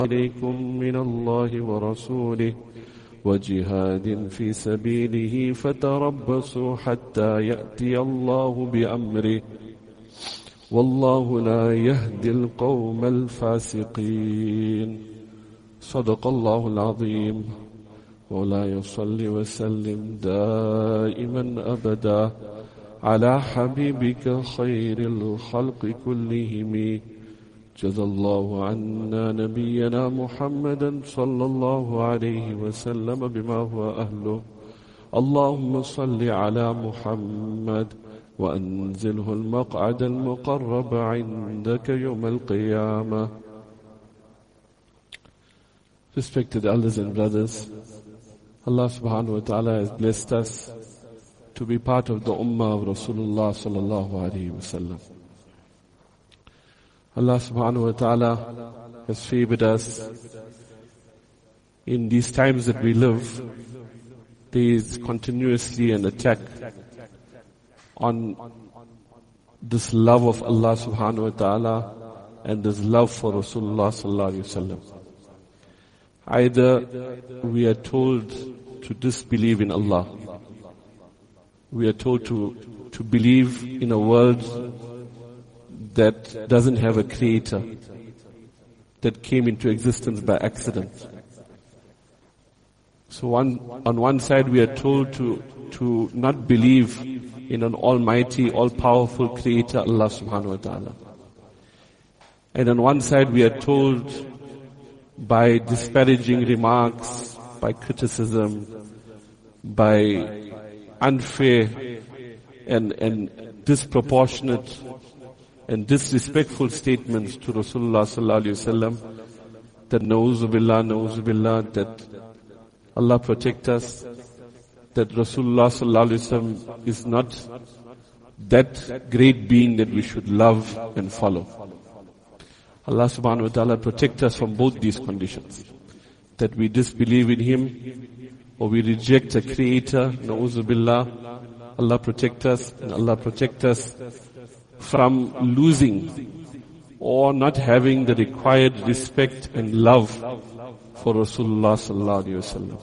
عليكم من الله ورسوله وجهاد في سبيله فتربصوا حتى يأتي الله بأمره والله لا يهدي القوم الفاسقين. صدق الله العظيم. ولا يصلي وسلم دائما أبدا على حبيبك خير الخلق كلهم. جزى الله عنا نبينا محمدا صلى الله عليه وسلم بما هو أهله. اللهم صل على محمد وأنزله المقعد المقرب عندك يوم القيامة. Respected elders and brothers, Allah subhanahu wa ta'ala has blessed us to be part of the ummah of Rasulullah sallallahu alayhi wa sallam. Allah subhanahu wa ta'ala has favored us. In these times that we live, there is continuously an attack on this love of Allah subhanahu wa ta'ala and this love for Rasulullah sallallahu alayhi wa sallam. Either we are told to disbelieve in Allah. We are told to believe in a world that doesn't have a creator, that came into existence by accident. So on one side we are told to not believe in an almighty, all-powerful creator, Allah subhanahu wa ta'ala. And on one side we are told by disparaging remarks, by criticism, by unfair and disproportionate and disrespectful statements to Rasulullah sallallahu alaihi wasallam, that na'uzubillah, that Allah protect us, that Rasulullah sallallahu alaihi wasallam is not that great being that we should love and follow. Allah subhanahu wa ta'ala protect us from both these conditions, that we disbelieve in Him or we reject a creator, na'uzubillah. Allah protect us, and Allah protect us from losing or not having the required respect and love for Rasulullah sallallahu alaihi wasallam.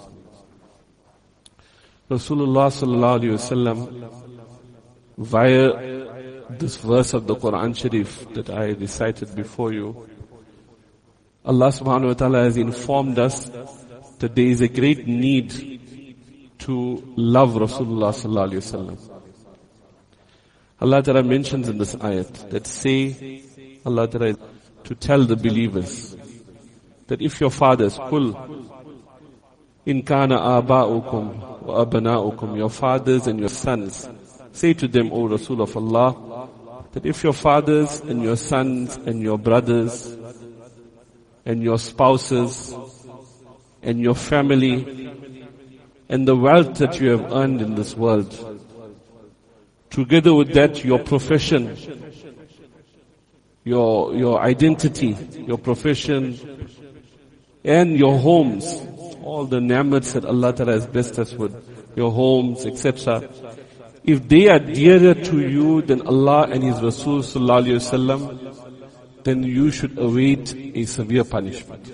Rasulullah sallallahu alaihi wasallam, via this verse of the Quran Sharif that I recited before you, Allah subhanahu wa ta'ala has informed us that there is a great need to love Rasulullah sallallahu alaihi wasallam. Allah ta'ala mentions in this ayat that say, Allah ta'ala to tell the believers that if your fathers, Qul in kana aba'ukum wa abana'ukum, your fathers and your sons, say to them, O Rasul of Allah, that if your fathers and your sons and your brothers and your spouses and your family and the wealth that you have earned in this world, together with that your profession, your identity, your profession and your homes, all the ni'mats that Allah Ta'ala has blessed us with, your homes, etc. If they are dearer to you than Allah and His Rasul sallallahu alaihi wasallam, then you should await a severe punishment.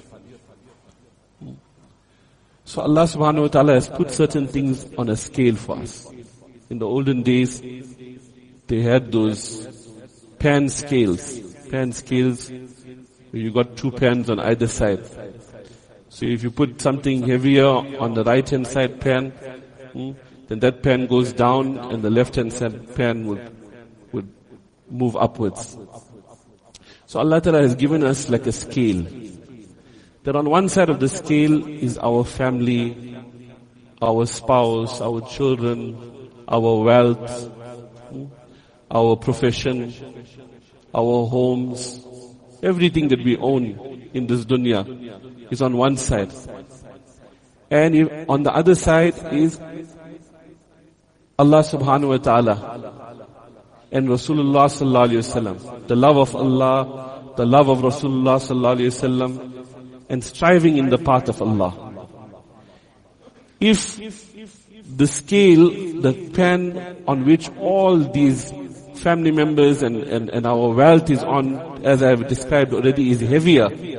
So Allah subhanahu wa ta'ala has put certain things on a scale for us. In the olden days, they had those pan scales where you got two pans on either side. So if you put something heavier on the right hand side pan, then that pan goes down and the left hand side pan would move upwards. So Allah Ta'ala has given us like a scale. That on one side of the scale is our family, our spouse, our children, our wealth, our profession, our homes, everything that we own in this dunya is on one side. And on the other side is Allah subhanahu wa ta'ala and Rasulullah sallallahu alayhi wasallam. The love of Allah, the love of Rasulullah sallallahu alayhi wasallam, and striving in the path of Allah. If the scale, the pan on which all these family members and our wealth is on, as I have described already, is heavier,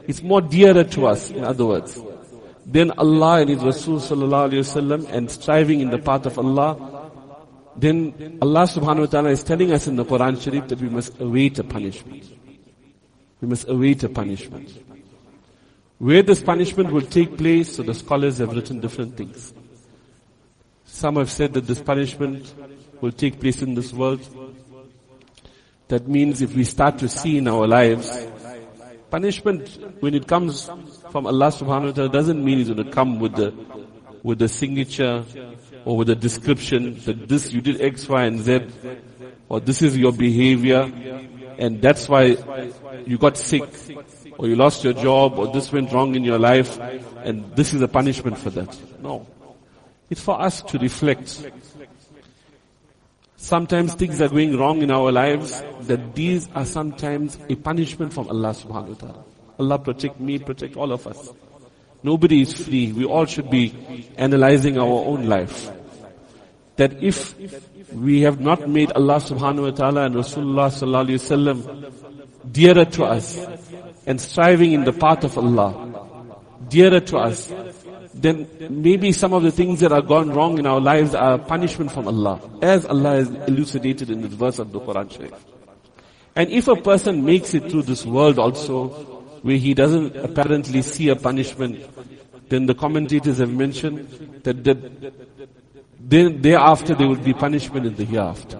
it's more dearer to us, in other words, than Allah and His Rasul sallallahu alayhi wasallam and striving in the path of Allah, then Allah subhanahu wa ta'ala is telling us in the Quran Sharif that we must await a punishment. We must await a punishment. Where this punishment will take place, so the scholars have written different things. Some have said that this punishment will take place in this world. That means if we start to see in our lives, punishment when it comes from Allah subhanahu wa ta'ala doesn't mean it's going to come with the signature or with a description that this you did X, Y, and Z, or this is your behavior, and that's why you got sick, or you lost your job, or this went wrong in your life, and this is a punishment for that. No. It's for us to reflect. Sometimes things are going wrong in our lives, that these are sometimes a punishment from Allah subhanahu wa ta'ala. Allah protect me, protect all of us. Nobody is free. We all should be analyzing our own life. That if we have not made Allah subhanahu wa ta'ala and Rasulullah sallallahu alayhi wa sallam dearer to us, and striving in the path of Allah dearer to us, then maybe some of the things that are gone wrong in our lives are punishment from Allah, as Allah has elucidated in this verse of the Quran Sharif. And if a person makes it through this world also, where he doesn't apparently see a punishment, then the commentators have mentioned that then thereafter there will be punishment in the hereafter.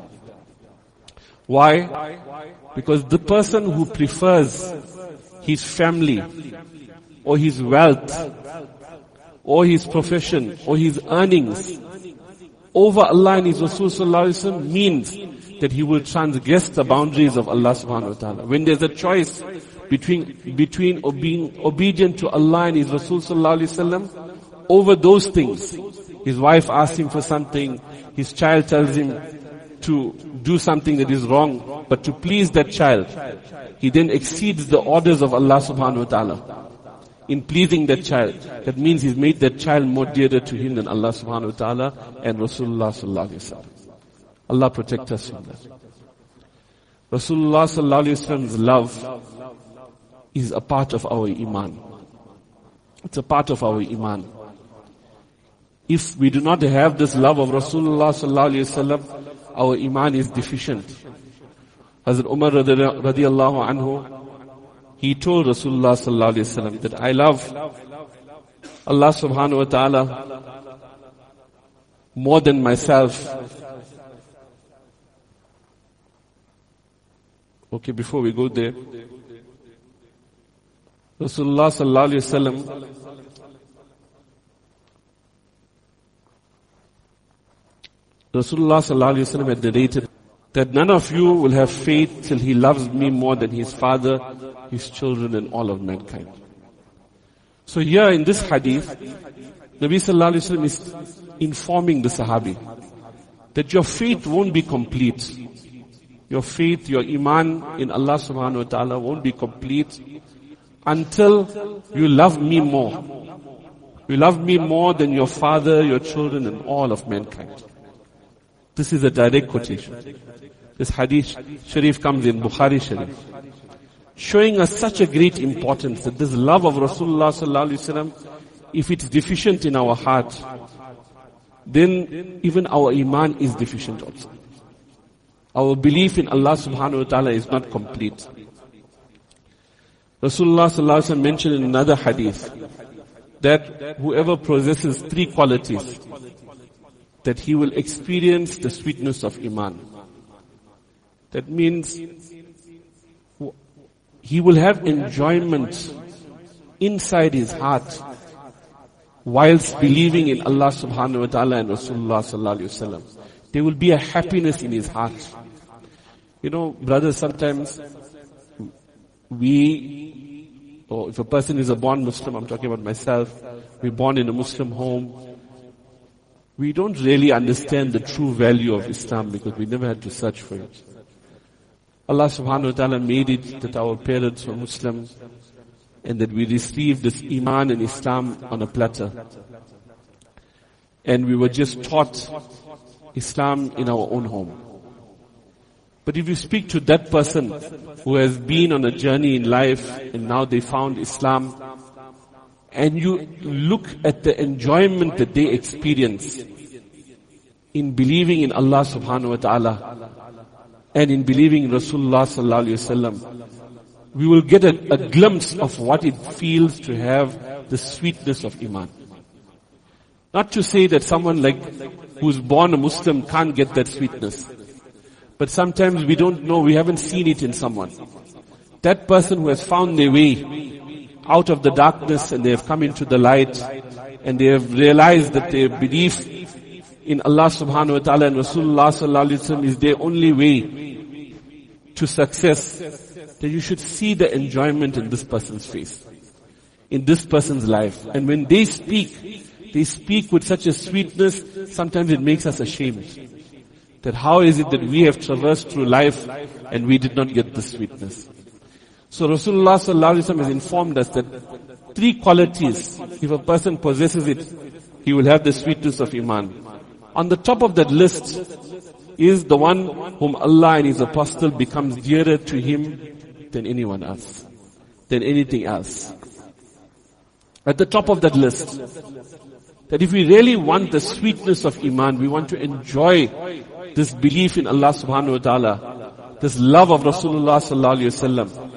Why? Because the person who prefers his family, or his wealth, or his profession, or his earnings over Allah and His Rasul sallallahu alaihi wasallam means that he will transgress the boundaries of Allah subhanahu wa ta'ala. When there's a choice between being obedient to Allah and His Rasul sallallahu alaihi wasallam over those things, his wife asks him for something, his child tells him to do something that is wrong, but to please that child, he then exceeds the orders of Allah subhanahu wa ta'ala in pleasing that child. That means he's made that child more dearer to him than Allah subhanahu wa ta'ala and Rasulullah sallallahu alayhi wa sallam. Allah protect us from that. Rasulullah sallallahu alayhi wa sallam's love is a part of our iman. It's a part of our iman. If we do not have this love of Rasulullah sallallahu alayhi wa sallam, our iman is deficient. Hazrat Umar radiallahu anhu, he told Rasulullah sallallahu alayhi wa sallam that I love Allah subhanahu wa ta'ala more than myself. Okay, before we go there, Rasulullah sallallahu alayhi wa sallam had narrated that none of you will have faith till he loves me more than his father, his children, and all of mankind. So here in this hadith, Nabi sallallahu alayhi wa sallam is informing the Sahabi that your faith won't be complete. Your faith, your iman in Allah subhanahu wa ta'ala won't be complete until you love me more. You love me more than your father, your children, and all of mankind. This is a direct quotation. This hadith Sharif comes in Bukhari Sharif, showing us such a great importance that this love of Rasulullah sallallahu alaihi wasallam, if it's deficient in our heart, then even our iman is deficient also. Our belief in Allah subhanahu wa ta'ala is not complete. Rasulullah sallallahu alaihi wasallam mentioned in another hadith that whoever possesses three qualities, that he will experience the sweetness of iman. That means he will have enjoyment inside his heart whilst believing in Allah subhanahu wa ta'ala and Rasulullah sallallahu alaihi wasallam. There will be a happiness in his heart. You know, brothers, sometimes or if a person is a born Muslim, I'm talking about myself, we're born in a Muslim home, we don't really understand the true value of Islam because we never had to search for it. Allah subhanahu wa ta'ala made it that our parents were Muslims and that we received this iman and Islam on a platter. And we were just taught Islam in our own home. But if you speak to that person who has been on a journey in life and now they found Islam, and you look at the enjoyment that they experience in believing in Allah subhanahu wa ta'ala and in believing in Rasulullah sallallahu alayhi wasallam, we will get a glimpse of what it feels to have the sweetness of Iman. Not to say that someone who's born a Muslim can't get that sweetness. But sometimes we don't know, we haven't seen it in someone. That person who has found their way out of the darkness and they have come into the light and they have realized that their belief in Allah subhanahu wa ta'ala and Rasulullah sallallahu alayhi wa sallam is their only way to success, then you should see the enjoyment in this person's face, in this person's life. And when they speak with such a sweetness, sometimes it makes us ashamed. That how is it that we have traversed through life and we did not get the sweetness? So Rasulullah sallallahu alaihi wasallam has informed us that 3 qualities, if a person possesses it, he will have the sweetness of Iman. On the top of that list is the one whom Allah and His Apostle becomes dearer to him than anyone else, than anything else. At the top of that list, that if we really want the sweetness of Iman, we want to enjoy this belief in Allah subhanahu wa ta'ala, this love of Rasulullah sallallahu alayhi wa sallam.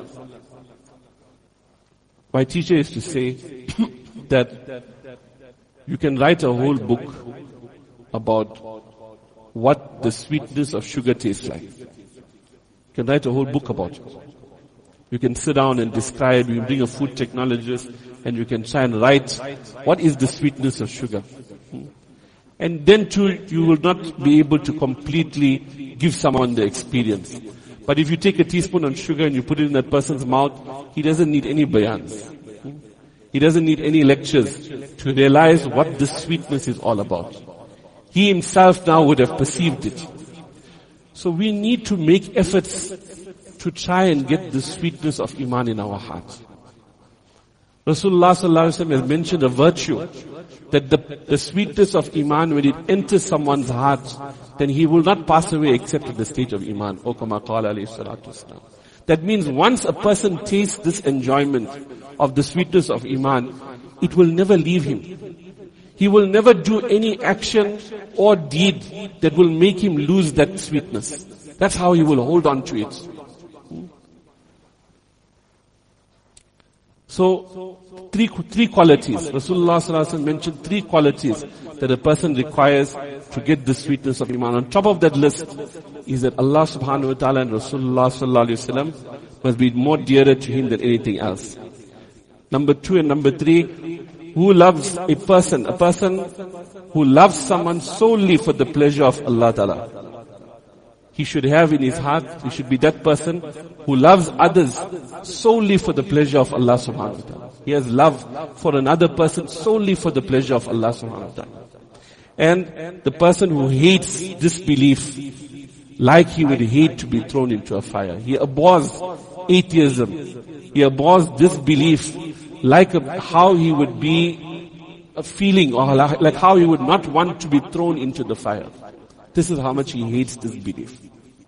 My teacher used to say that you can write a whole book about what the sweetness of sugar tastes like. You can write a whole book about it. You can sit down and describe, you can bring a food technologist and you can try and write what is the sweetness of sugar. And then too, you will not be able to completely give someone the experience. But if you take a teaspoon of sugar and you put it in that person's mouth, he doesn't need any bayans. He doesn't need any lectures to realize what this sweetness is all about. He himself now would have perceived it. So we need to make efforts to try and get the sweetness of Iman in our heart. Rasulullah sallallahu alaihi wasallam has mentioned a virtue that the sweetness of Iman, when it enters someone's heart, then he will not pass away except at the stage of Iman. That means once a person tastes this enjoyment of the sweetness of Iman, it will never leave him. He will never do any action or deed that will make him lose that sweetness. That's how he will hold on to it. So, three qualities. Rasulullah sallallahu alaihi wasallam mentioned 3 qualities that a person requires to get the sweetness of Iman. On top of that list is that Allah subhanahu wa ta'ala and Rasulullah sallallahu alaihi wasallam must be more dearer to him than anything else. Number 2 and number 3, who loves a person who loves someone solely for the pleasure of Allah ta'ala. He should have in his heart, he should be that person who loves others solely for the pleasure of Allah subhanahu wa ta'ala. He has love for another person solely for the pleasure of Allah subhanahu wa ta'ala. And the person who hates disbelief, like he would hate to be thrown into a fire. He abhors atheism. He abhors disbelief, like how he would be feeling, or like how he would not want to be thrown into the fire. This is how much he hates disbelief.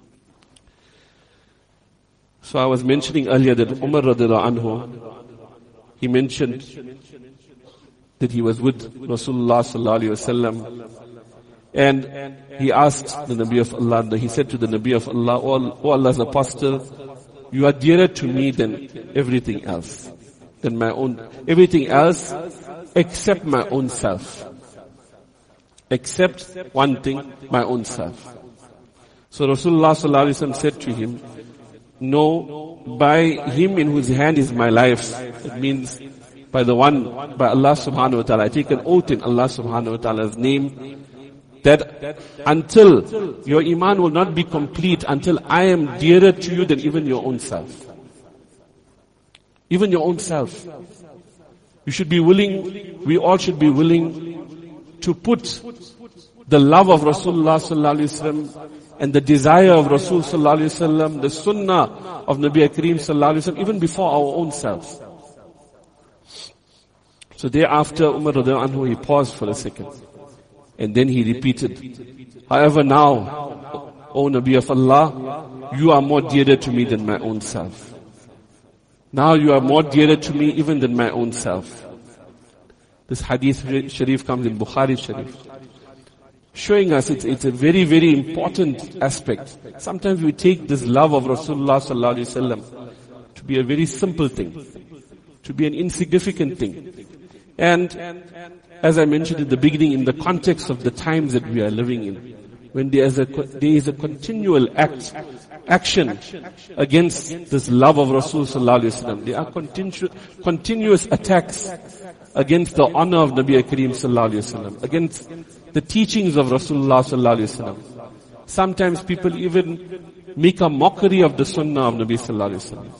So I was mentioning earlier that Umar radiallahu anhu, he mentioned that he was with Rasulullah sallallahu alaihi wasallam, and he asked the Nabi of Allah, he said to the Nabi of Allah, "O Allah's apostle, you are dearer to me than everything else, than my own, everything else except my own self. Except one thing, my own self." So Rasulullah sallallahu alaihi wasallam said to him, "No, by him in whose hand is my life," it means by Allah subhanahu wa ta'ala, I take an oath in Allah subhanahu wa ta'ala's name, that until your Iman will not be complete, until I am dearer to you than even your own self. Even your own self. You should be willing, we all should be willing to put the love of Rasulullah sallallahu alaihi wasallam and the desire of Rasul sallallahu alaihi wasallam, the sunnah of Nabi Kareem sallallahu alaihi wasallam, even before our own selves. So thereafter, Umar radiallahu anhu, he paused for a second. And then he repeated, "However now, O Nabi of Allah, you are more dearer to me than my own self. Now you are more dearer to me even than my own self. This hadith sharif comes in Bukhari Sharif, showing us it's a very, very important aspect. Sometimes we take this love of Rasulullah sallallahu alaihi wasallam to be a very simple thing, to be an insignificant thing. And as I mentioned in the beginning, in the context of the times that we are living in, when there is a continual action against this love of Rasul sallallahu alaihi wasallam, there are continuous attacks against the honor of Nabi Kareem sallallahu alaihi wasallam, against the teachings of Rasulullah sallallahu alaihi wasallam. Sometimes people even make a mockery of the sunnah of Nabi sallallahu alaihi wasallam.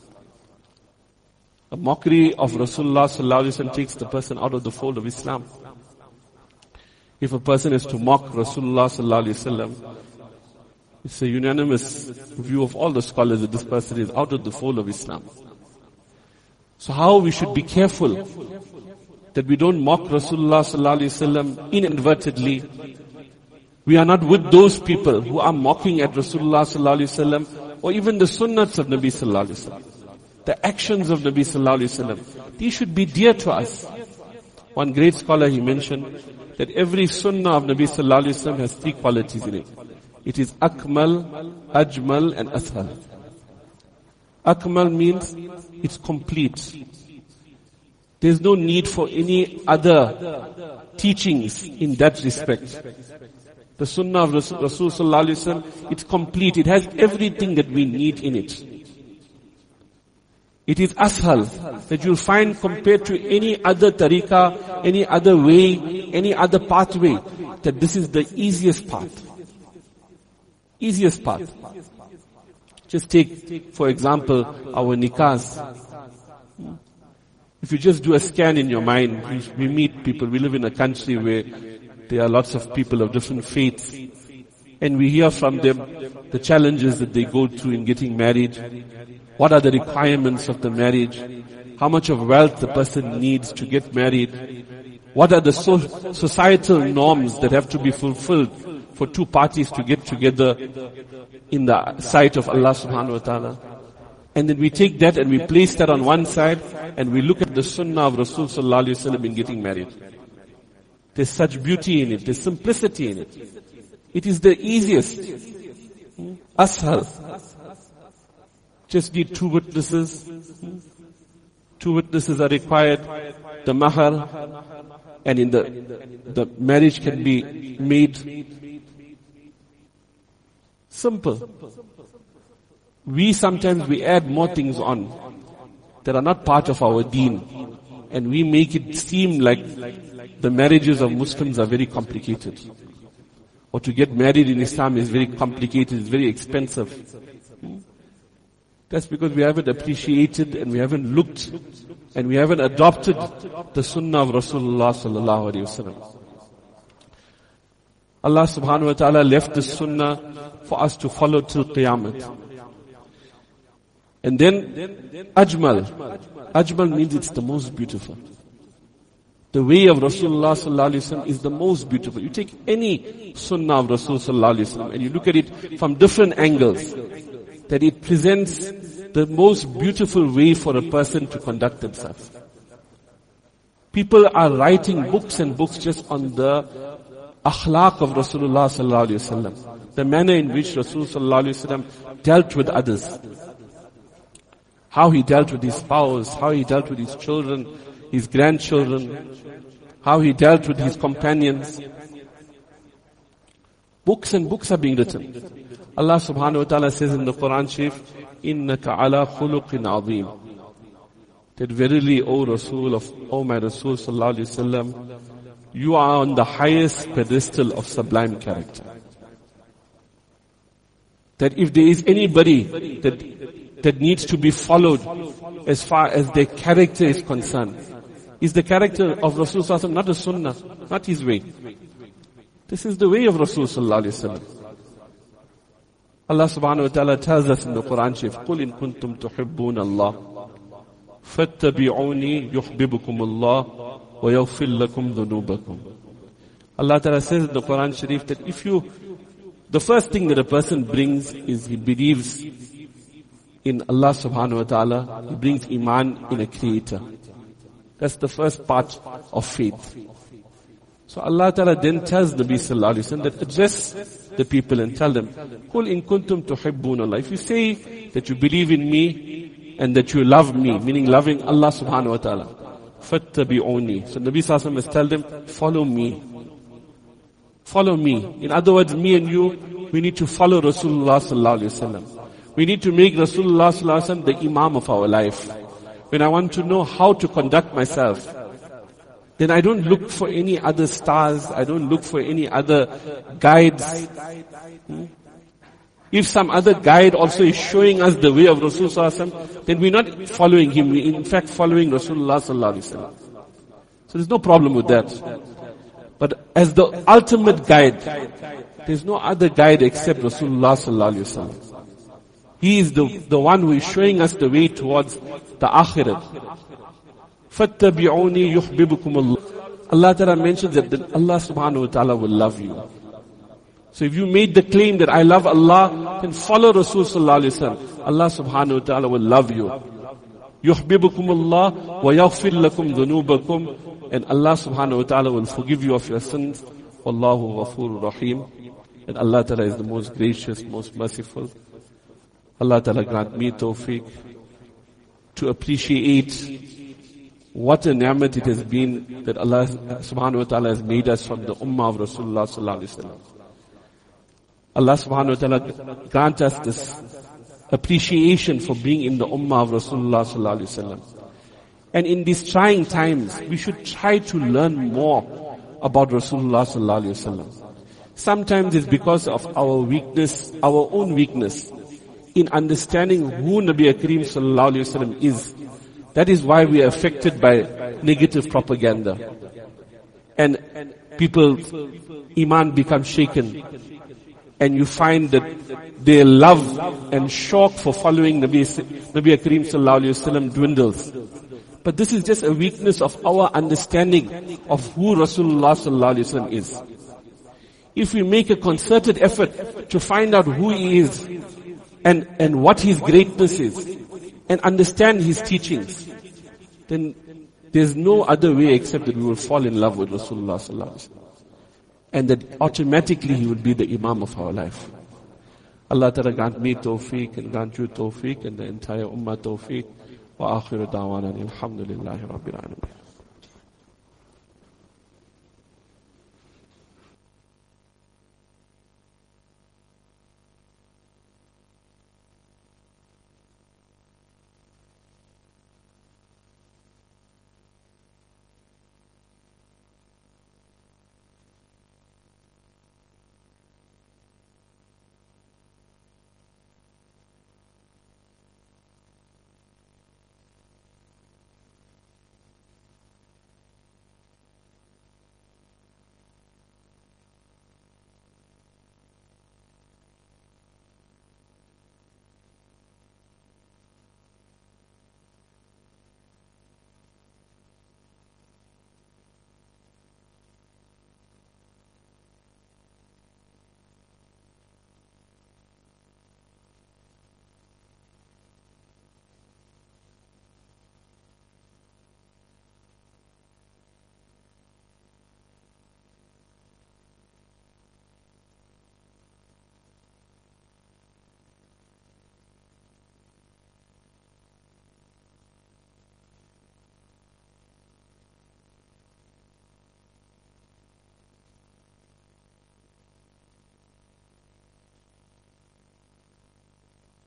A mockery of Rasulullah sallallahu alaihi wasallam takes the person out of the fold of Islam. If a person is to mock Rasulullah sallallahu alaihi wasallam, it's a unanimous view of all the scholars that this person is out of the fold of Islam. So how we should be careful that we don't mock Rasulullah sallallahu alaihi wasallam inadvertently. We are not with those people who are mocking at Rasulullah sallallahu alaihi wasallam or even the sunnats of Nabi sallallahu alaihi wasallam. The actions of Nabi sallallahu alaihi wasallam, these should be dear to us. One great scholar, he mentioned that every sunnah of Nabi sallallahu alaihi wasallam has three qualities in it. It is akmal, ajmal and ashal. Akmal means it's complete. There's no need for any other teachings in that respect. The sunnah of Rasul sallallahu alaihi wasallam, it's complete. It has everything that we need in it. It is ashal, that you'll find compared to any other tariqah, any other way, any other pathway, that this is the easiest path. Easiest path. Just take, for example, our nikahs. If you just do a scan in your mind, we meet people, we live in a country where there are lots of people of different faiths, and we hear from them the challenges that they go through in getting married. What are the requirements of the marriage? How much of wealth the person needs to get married? What are the societal norms that have to be fulfilled for two parties to get together in the sight of Allah subhanahu wa ta'ala? And then we take that and we place that on one side and we look at the sunnah of Rasul sallallahu alaihi wasallam in getting married. There's such beauty in it. There's simplicity in it. It is the easiest. Ashal. Just need two witnesses. Two witnesses are required. The mahar. And in the marriage can be made simple. We sometimes add more things on that are not part of our deen. And we make it seem like the marriages of Muslims are very complicated. Or to get married in Islam is very complicated, it's very expensive. That's because we haven't appreciated and we haven't looked and we haven't adopted the sunnah of Rasulullah sallallahu alaihi wasallam. Allah subhanahu wa ta'ala left the sunnah for us to follow till Qiyamah. And then ajmal. Ajmal means it's the most beautiful. The way of Rasulullah sallallahu alaihi wasallam is the most beautiful. You take any sunnah of Rasul sallallahu alaihi wasallam and you look at it from different angles, that it presents the most beautiful way for a person to conduct themselves. People are writing books and books just on the akhlaq of Rasulullah sallallahu alaihi wasallam, the manner in which Rasul sallallahu alaihi wasallam dealt with others, how he dealt with his spouse, how he dealt with his children, his grandchildren, how he dealt with his companions. Books and books are being written. Allah subhanahu wa ta'ala says in the Quran Sharif, إِنَّكَ عَلَى خُلُقٍ عَظِيمٍ, that verily, O Rasul, O my Rasul sallallahu alaihi wasallam, you are on the highest pedestal of sublime character. That if there is anybody that needs to be followed as far as their character is concerned, is the character of Rasul sallallahu alaihi wasallam, not the sunnah, not his way. This is the way of Rasul sallallahu alaihi wasallam. Allah subhanahu wa ta'ala tells us in the Quran Sharif, قُلْ إِن كُنْتُمْ تُحِبُّونَ اللَّهِ فَاتَّبِعُونِي يُحْبِبُكُمُ اللَّهُ وَيَغْفِرْ لَكُمْ ذُنُوبَكُمْ. Allah ta'ala says in the Quran Sharif that if you The first thing that a person brings is he believes in Allah subhanahu wa ta'ala. He brings iman in a creator. That's the first part of faith. So Allah ta'ala then tells Nabi sallallahu alayhi wa sallam that address the people and tell them, قُلْ إِن كُنْتُمْ تُحِبُّونَ اللَّهِ. If you say that you believe in me and that you love me, meaning loving Allah subhanahu wa ta'ala, فَاتَّبِعُونِي. So Nabi sallallahu alayhi wa sallam must tell them, follow me. Follow me. In other words, me and you, we need to follow Rasulullah sallallahu alayhi wa sallam. We need to make Rasulullah sallallahu alayhi wa sallam the imam of our life. When I want to know how to conduct myself, then I don't look for any other stars. I don't look for any other guides. If some other guide also is showing us the way of Rasulullah sallallahu alaihi wasallam, then we're not following him. We're in fact following Rasulullah sallallahu alaihi wasallam. So there's no problem with that. But as the ultimate guide, there's no other guide except Rasulullah sallallahu alaihi wasallam. He is the one who is showing us the way towards the akhirat. فَاتَّبِعُونِي يُحْبِبُكُمُ اللَّهُ. Allah Ta'ala mentions that then Allah subhanahu wa ta'ala will love you. So if you made the claim that I love Allah, then follow Rasul sallallahu alayhi wa sallam. Allah subhanahu wa ta'ala will love you. يُحْبِبُكُمُ اللَّهُ وَيَغْفِرْ لَكُمْ ذُنُوبَكُمْ. And Allah subhanahu wa ta'ala will forgive you of your sins. Wallahu ghafurur rahim. And Allah Ta'ala is the most gracious, most merciful. Allah Ta'ala grant me tawfiq to appreciate what a ni'mat it has been that Allah subhanahu wa ta'ala has made us from the ummah of Rasulullah sallallahu alaihi wasallam. Allah subhanahu wa ta'ala grant us this appreciation for being in the ummah of Rasulullah sallallahu alaihi wasallam. And in these trying times, we should try to learn more about Rasulullah sallallahu alaihi wasallam. Sometimes it's because of our weakness, our own weakness in understanding who Nabi Kareem sallallahu alaihi wasallam is. That is why we are affected by negative propaganda. And people's iman becomes shaken. And you find that their love and shauq for following Nabi Kareem sallallahu alayhi wasallam dwindles. But this is just a weakness of our understanding of who Rasulullah sallallahu alayhi wasallam is. If we make a concerted effort to find out who he is and what his greatness is, and understand his teachings, then there's no other way except that we will fall in love with Rasulullah sallallahu alaihi wasallam, and that automatically he will be the imam of our life. Allah Ta'ala grant me tawfiq and grant you tawfiq and the entire ummah tawfiq. Wa akhiru da'wana alhamdulillahi rabbil alamin.